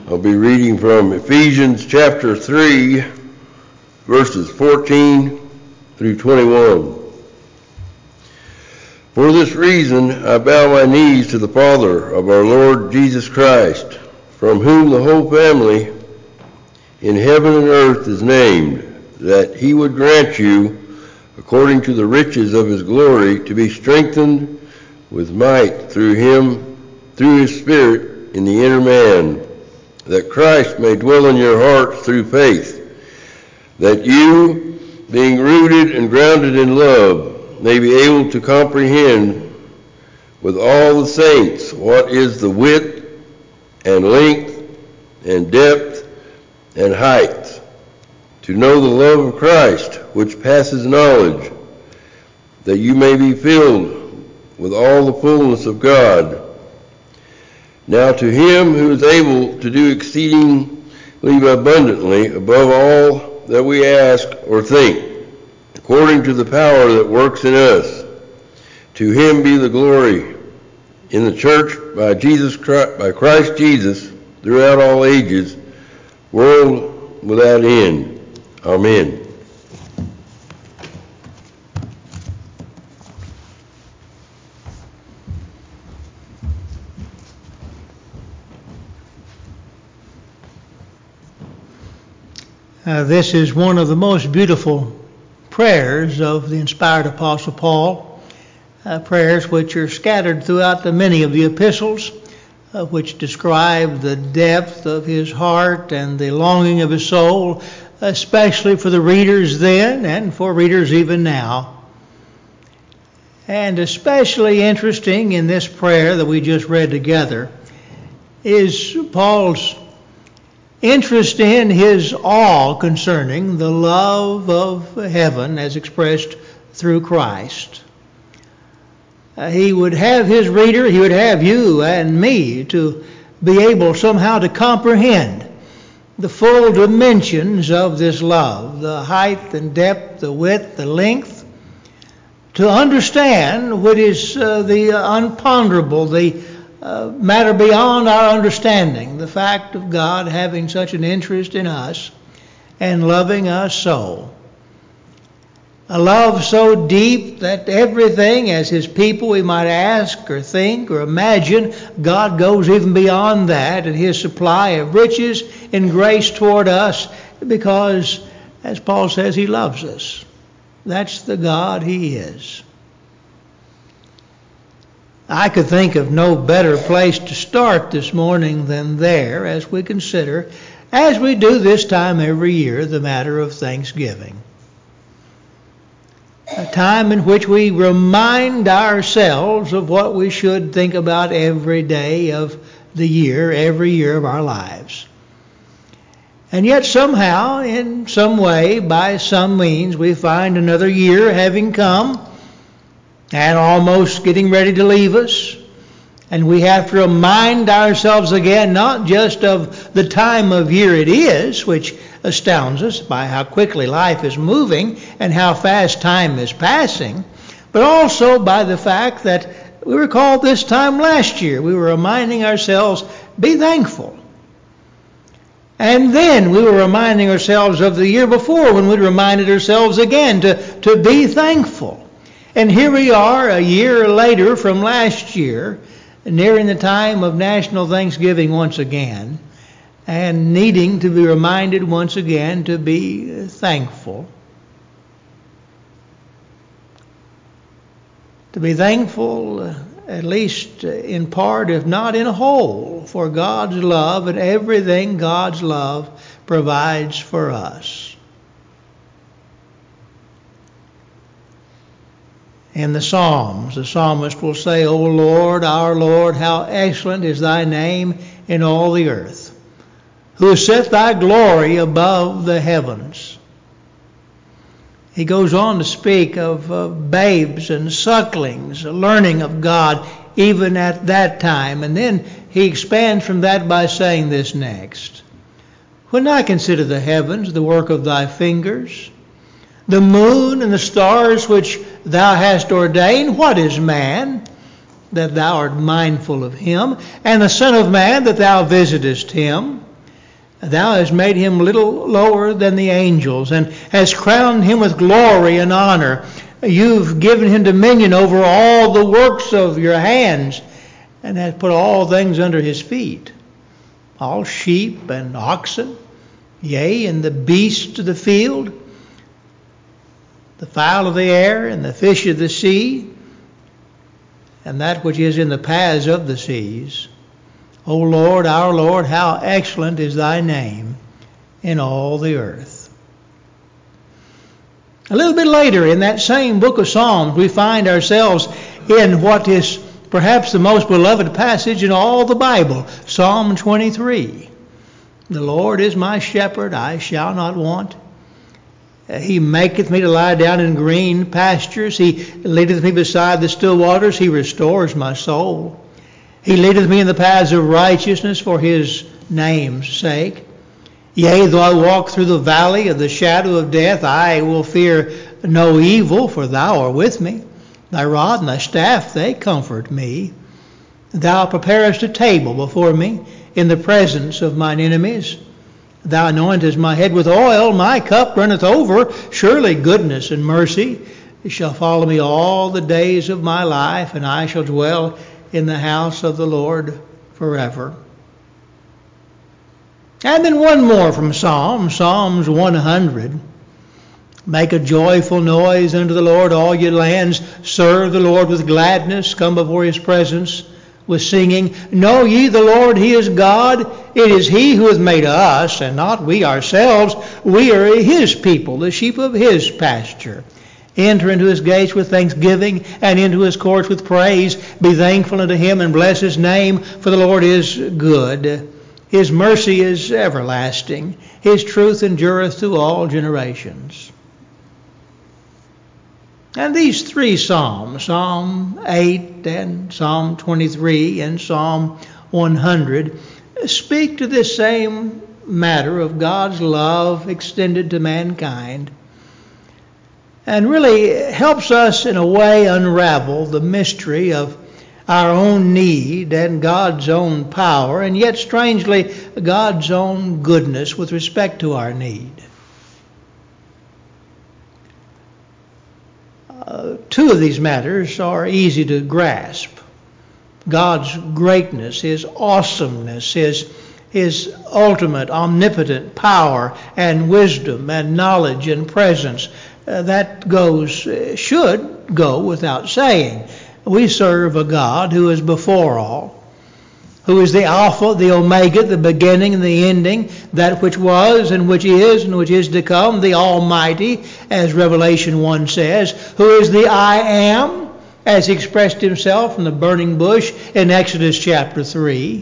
I'll be reading from Ephesians chapter 3, verses 14 through 21. For this reason I bow my knees to the Father of our Lord Jesus Christ, from whom the whole family in heaven and earth is named, that he would grant you, according to the riches of his glory, to be strengthened with might through his Spirit in the inner man, that Christ may dwell in your hearts through faith, that you, being rooted and grounded in love, may be able to comprehend with all the saints what is the width and length and depth and height, to know the love of Christ, which passes knowledge, that you may be filled with all the fullness of God. Now to him who is able to do exceedingly abundantly above all that we ask or think, according to the power that works in us, to him be the glory in the church by Christ Jesus throughout all ages, world without end. Amen. This is one of the most beautiful prayers of the inspired Apostle Paul, prayers which are scattered throughout many of the epistles, which describe the depth of his heart and the longing of his soul, especially for the readers then and for readers even now. And especially interesting in this prayer that we just read together is Paul's interest in his awe concerning the love of heaven as expressed through Christ. He would have his reader, he would have you and me to be able somehow to comprehend the full dimensions of this love, the height and depth, the width, the length, to understand what is the unponderable, the matter beyond our understanding, the fact of God having such an interest in us and loving us so. A love so deep that everything as his people we might ask or think or imagine, God goes even beyond that in his supply of riches and grace toward us because, as Paul says, he loves us. That's the God he is. I could think of no better place to start this morning than there as we consider, as we do this time every year, the matter of Thanksgiving. A time in which we remind ourselves of what we should think about every day of the year, every year of our lives. And yet somehow, in some way, by some means, we find another year having come and almost getting ready to leave us. And we have to remind ourselves again, not just of the time of year it is, which astounds us by how quickly life is moving and how fast time is passing, but also by the fact that we recall this time last year, we were reminding ourselves, be thankful. And then we were reminding ourselves of the year before when we reminded ourselves again to be thankful. And here we are a year later from last year, nearing the time of National Thanksgiving once again, and needing to be reminded once again to be thankful. To be thankful, at least in part, if not in whole, for God's love and everything God's love provides for us. In the Psalms, the psalmist will say, O Lord, our Lord, how excellent is thy name in all the earth, who has set thy glory above the heavens. He goes on to speak of babes and sucklings learning of God even at that time. And then he expands from that by saying this next. When I consider the heavens, the work of thy fingers, the moon and the stars which thou hast ordained, what is man, that thou art mindful of him, and the Son of Man, that thou visitest him? Thou hast made him little lower than the angels, and hast crowned him with glory and honor. You've given him dominion over all the works of your hands, and hast put all things under his feet, all sheep and oxen, yea, and the beasts of the field, the fowl of the air, and the fish of the sea, and that which is in the paths of the seas. O Lord, our Lord, how excellent is thy name in all the earth. A little bit later in that same book of Psalms, we find ourselves in what is perhaps the most beloved passage in all the Bible, Psalm 23. The Lord is my shepherd, I shall not want. He maketh me to lie down in green pastures. He leadeth me beside the still waters. He restores my soul. He leadeth me in the paths of righteousness for his name's sake. Yea, though I walk through the valley of the shadow of death, I will fear no evil, for thou art with me. Thy rod and thy staff, they comfort me. Thou preparest a table before me in the presence of mine enemies. Thou anointest my head with oil, my cup runneth over. Surely goodness and mercy shall follow me all the days of my life, and I shall dwell in the house of the Lord forever. And then one more from Psalms 100. Make a joyful noise unto the Lord, all ye lands. Serve the Lord with gladness. Come before his presence with singing. Know ye the Lord, he is God. It is he who hath made us, and not we ourselves. We are his people, the sheep of his pasture. Enter into his gates with thanksgiving, and into his courts with praise. Be thankful unto him, and bless his name, for the Lord is good. His mercy is everlasting. His truth endureth to all generations. And these three Psalms, Psalm 8 and Psalm 23 and Psalm 100, speak to this same matter of God's love extended to mankind, and really helps us in a way unravel the mystery of our own need and God's own power, and yet strangely God's own goodness with respect to our need. Two of these matters are easy to grasp. God's greatness, his awesomeness, his ultimate omnipotent power and wisdom and knowledge and presence. That should go without saying. We serve a God who is before all, who is the Alpha, the Omega, the beginning and the ending, that which was and which is to come, the Almighty, as Revelation 1 says, who is the I Am, as he expressed himself from the burning bush in Exodus chapter 3.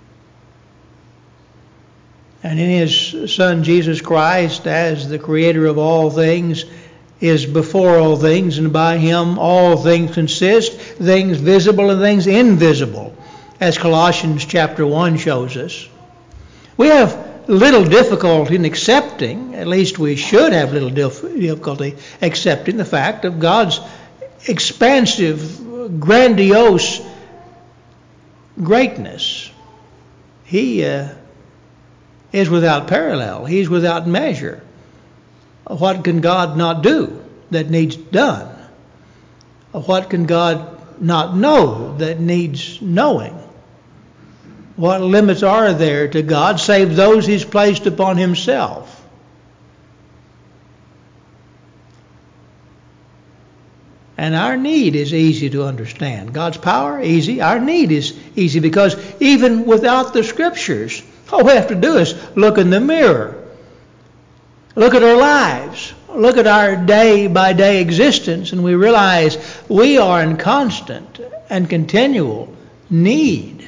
And in his Son Jesus Christ, as the creator of all things, is before all things, and by him all things consist, things visible and things invisible, as Colossians chapter 1 shows us. We have little difficulty in accepting, at least we should have little difficulty accepting the fact of God's expansive, grandiose greatness. He is without parallel. He's without measure. What can God not do that needs done? What can God not know that needs knowing? What limits are there to God save those he's placed upon himself? And our need is easy to understand. God's power, easy. Our need is easy because even without the Scriptures, all we have to do is look in the mirror. Look at our lives. Look at our day-by-day existence, and we realize we are in constant and continual need.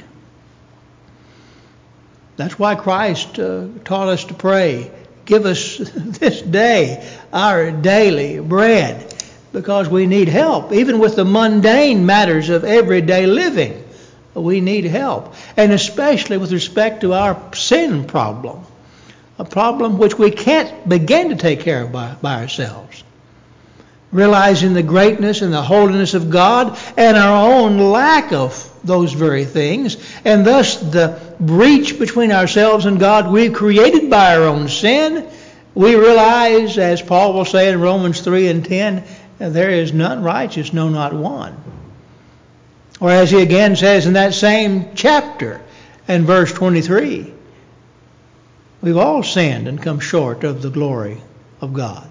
That's why Christ taught us to pray, give us this day our daily bread, because we need help. Even with the mundane matters of everyday living, we need help. And especially with respect to our sin problem. A problem which we can't begin to take care of by ourselves. realizing the greatness and the holiness of God and our own lack of those very things, and thus the breach between ourselves and God we've created by our own sin. We realize, as Paul will say in Romans 3:10, there is none righteous, no, not one. Or as he again says in that same chapter and verse 23, we've all sinned and come short of the glory of God.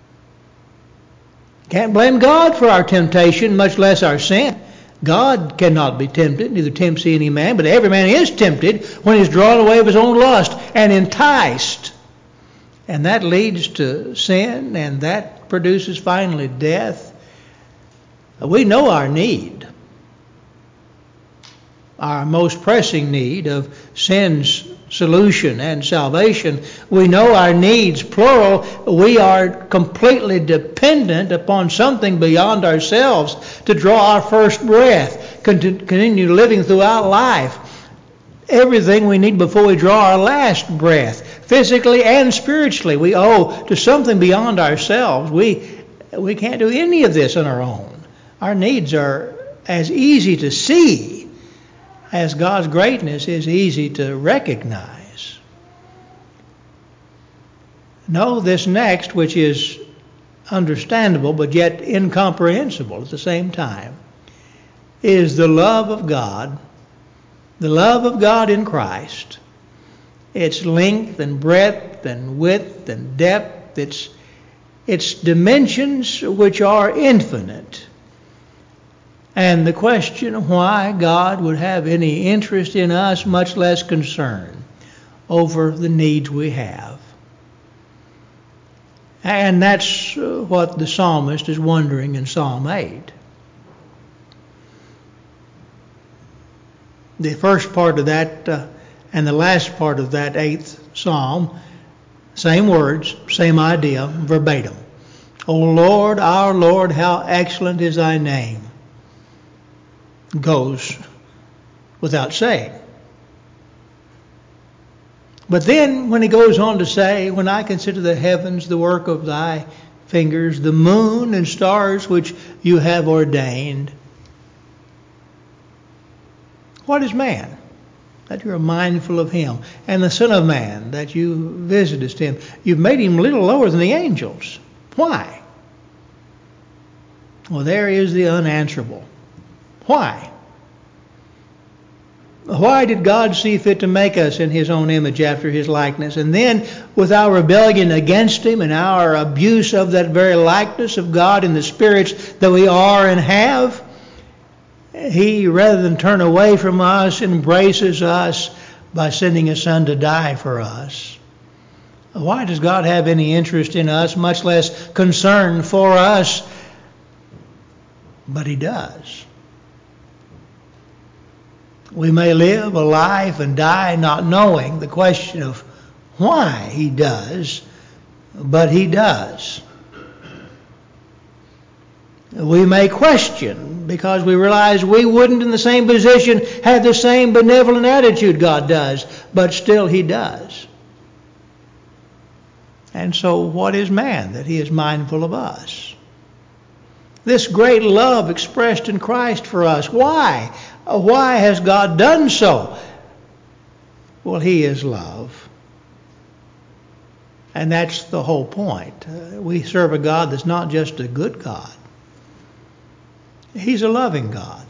Can't blame God for our temptation, much less our sin. God cannot be tempted, neither tempts he any man, but every man is tempted when he's drawn away of his own lust and enticed. And that leads to sin, and that produces finally death. We know our need, our most pressing need of sin's solution and salvation. We know our needs, plural. We are completely dependent upon something beyond ourselves to draw our first breath, continue living throughout life. Everything we need before we draw our last breath, physically and spiritually, we owe to something beyond ourselves. We can't do any of this on our own. Our needs are as easy to see as God's greatness is easy to recognize. Know this next, which is understandable but yet incomprehensible at the same time, is the love of God in Christ. Its length and breadth and width and depth, its dimensions which are infinite. And the question why God would have any interest in us, much less concern over the needs we have. And that's what the psalmist is wondering in Psalm 8. The first part of that and the last part of that 8th psalm, same words, same idea, verbatim. O Lord, our Lord, how excellent is thy name. Goes without saying. But then when he goes on to say, when I consider the heavens, the work of thy fingers, the moon and stars which you have ordained. What is man, that you are mindful of him? And the Son of Man, that you visitest him? You've made him a little lower than the angels. Why? Well, there is the unanswerable. Why? Why did God see fit to make us in his own image after his likeness? And then with our rebellion against him and our abuse of that very likeness of God in the spirits that we are and have, he, rather than turn away from us, embraces us by sending his Son to die for us. Why does God have any interest in us, much less concern for us? But he does. We may live a life and die not knowing the question of why he does, but he does. We may question because we realize we wouldn't in the same position have the same benevolent attitude God does, but still he does. And so what is man that he is mindful of us? This great love expressed in Christ for us. Why? Why has God done so? Well, he is love. And that's the whole point. We serve a God that's not just a good God. He's a loving God.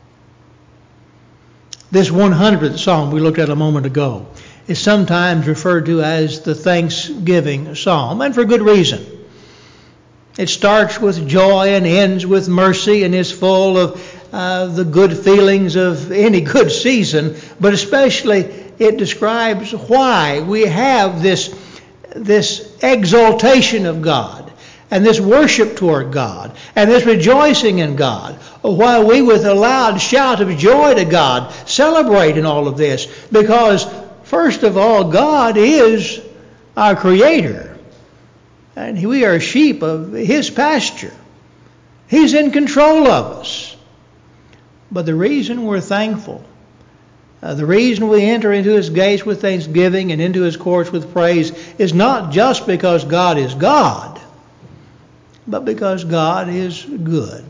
This 100th Psalm we looked at a moment ago is sometimes referred to as the Thanksgiving Psalm, and for good reason. It starts with joy and ends with mercy and is full of the good feelings of any good season, but especially it describes why we have this exaltation of God and this worship toward God and this rejoicing in God, while we with a loud shout of joy to God celebrate in all of this, because first of all, God is our Creator. And we are sheep of his pasture. He's in control of us. But the reason we're thankful, the reason we enter into his gates with thanksgiving and into his courts with praise is not just because God is God, but because God is good.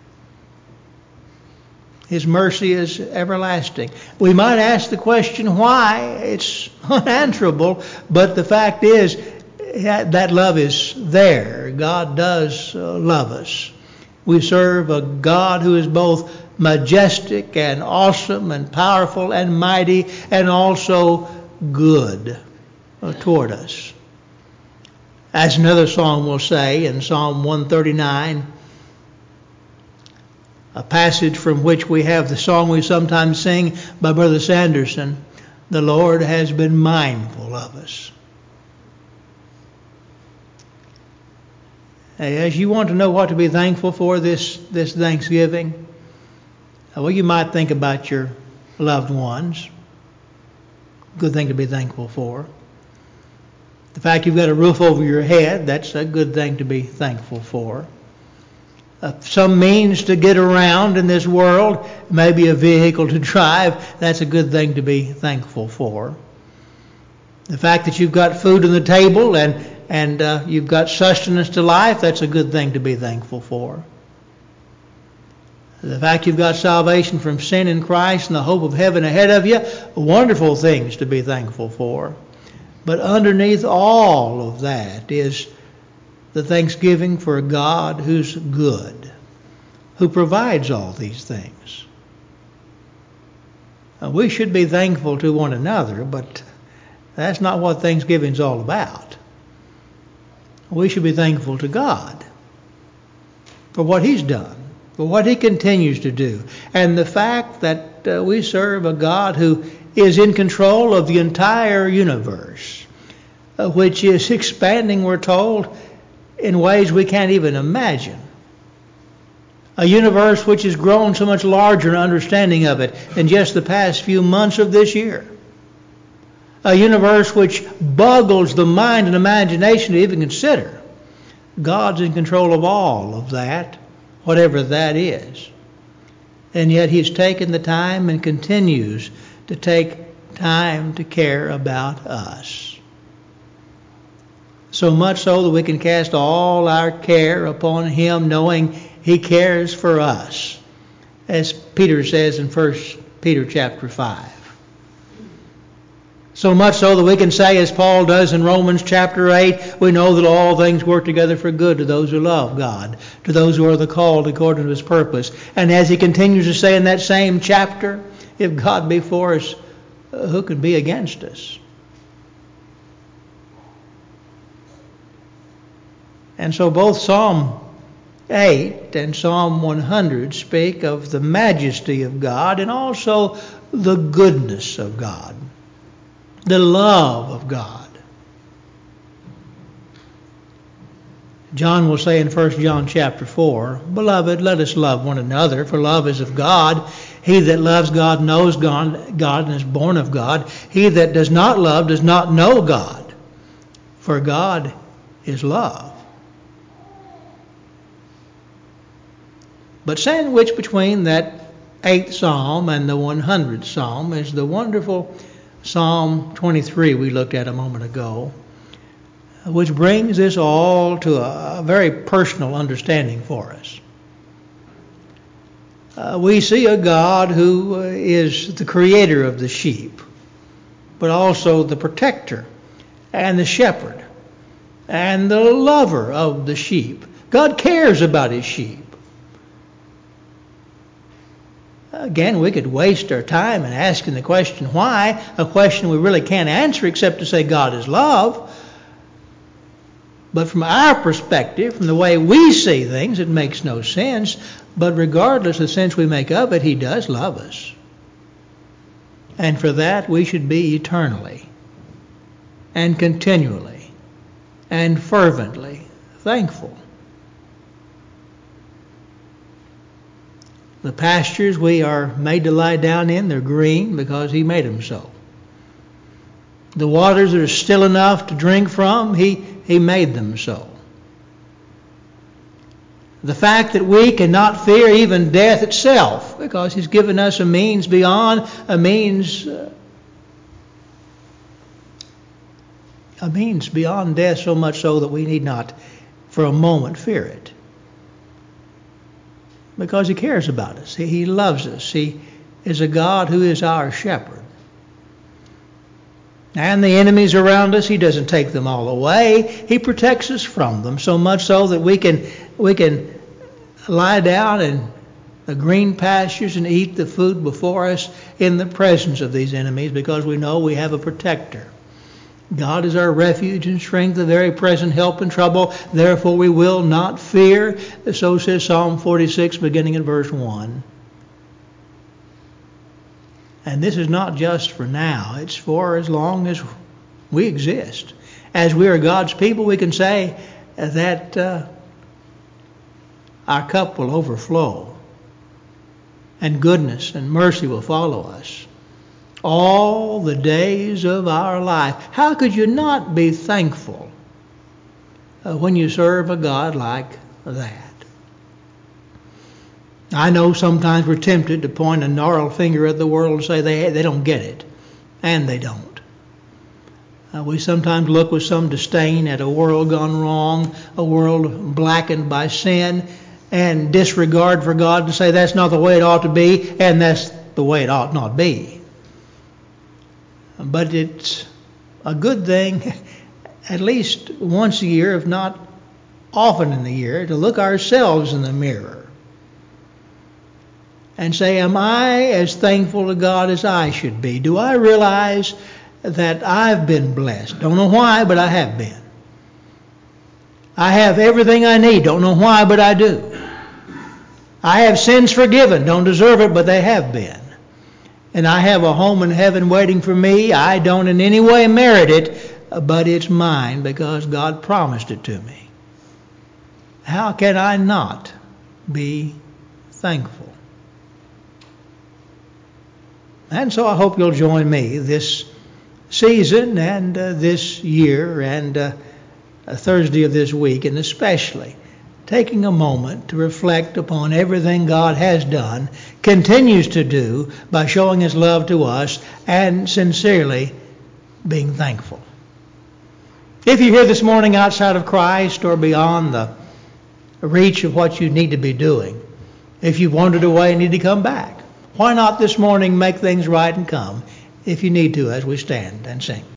His mercy is everlasting. We might ask the question why. It's unanswerable, but the fact is that love is there. God does love us. We serve a God who is both majestic and awesome and powerful and mighty and also good toward us. As another song will say in Psalm 139, a passage from which we have the song we sometimes sing by Brother Sanderson, the Lord has been mindful of us. As you want to know what to be thankful for this Thanksgiving, well, you might think about your loved ones. Good thing to be thankful for. The fact you've got a roof over your head, that's a good thing to be thankful for. Some means to get around in this world, maybe a vehicle to drive, that's a good thing to be thankful for. The fact that you've got food on the table and you've got sustenance to life, that's a good thing to be thankful for. The fact you've got salvation from sin in Christ and the hope of heaven ahead of you, wonderful things to be thankful for. But underneath all of that is the thanksgiving for a God who's good, who provides all these things. We should be thankful to one another, but that's not what Thanksgiving's all about. We should be thankful to God for what He's done, for what He continues to do, and the fact that we serve a God who is in control of the entire universe, which is expanding, we're told, in ways we can't even imagine. A universe which has grown so much larger in understanding of it in just the past few months of this year. A universe which boggles the mind and imagination to even consider. God's in control of all of that, whatever that is. And yet He's taken the time and continues to take time to care about us. So much so that we can cast all our care upon Him, knowing He cares for us, as Peter says in 1 Peter chapter 5. So much so that we can say, as Paul does in Romans chapter 8, we know that all things work together for good to those who love God, to those who are the called according to His purpose. And as he continues to say in that same chapter, if God be for us, who can be against us? And so both Psalm 8 and Psalm 100 speak of the majesty of God and also the goodness of God, the love of God. John will say in 1 John chapter 4, Beloved, let us love one another, for love is of God. He that loves God knows God and is born of God. He that does not love does not know God, for God is love. But sandwiched between that 8th Psalm and the 100th Psalm is the wonderful Psalm 23 we looked at a moment ago, which brings this all to a very personal understanding for us. We see a God who is the creator of the sheep, but also the protector and the shepherd and the lover of the sheep. God cares about His sheep. Again, we could waste our time in asking the question why, a question we really can't answer except to say God is love. But from our perspective, from the way we see things, it makes no sense. But regardless of the sense we make of it, He does love us. And for that, we should be eternally and continually and fervently thankful. The pastures we are made to lie down in, they're green because He made them so. The waters that are still enough to drink from, He made them so. The fact that we cannot fear even death itself, because He's given us a means beyond death, so much so that we need not for a moment fear it. because He cares about us. He loves us. He is a God who is our shepherd. And the enemies around us, He doesn't take them all away. He protects us from them, so much so that we can lie down in the green pastures and eat the food before us in the presence of these enemies, because we know we have a protector. God is our refuge and strength, a very present help in trouble. Therefore we will not fear. So says Psalm 46, beginning in verse 1. And this is not just for now. It's for as long as we exist. As we are God's people, we can say that our cup will overflow, and goodness and mercy will follow us all the days of our life. How could you not be thankful when you serve a God like that? I know sometimes we're tempted to point a gnarled finger at the world and say they don't get it, and they don't. We sometimes look with some disdain at a world gone wrong, a world blackened by sin, and disregard for God, to say that's not the way it ought to be, and that's the way it ought not be. But it's a good thing at least once a year, if not often in the year, to look ourselves in the mirror and say, am I as thankful to God as I should be? Do I realize that I've been blessed? Don't know why, but I have been. I have everything I need. Don't know why, but I do. I have sins forgiven. Don't deserve it, but they have been. And I have a home in heaven waiting for me. I don't in any way merit it, but it's mine because God promised it to me. How can I not be thankful? And so I hope you'll join me this season and this year and Thursday of this week, and especially taking a moment to reflect upon everything God has done, continues to do by showing His love to us, and sincerely being thankful. If you're here this morning outside of Christ or beyond the reach of what you need to be doing, if you've wandered away and need to come back, why not this morning make things right and come if you need to, as we stand and sing.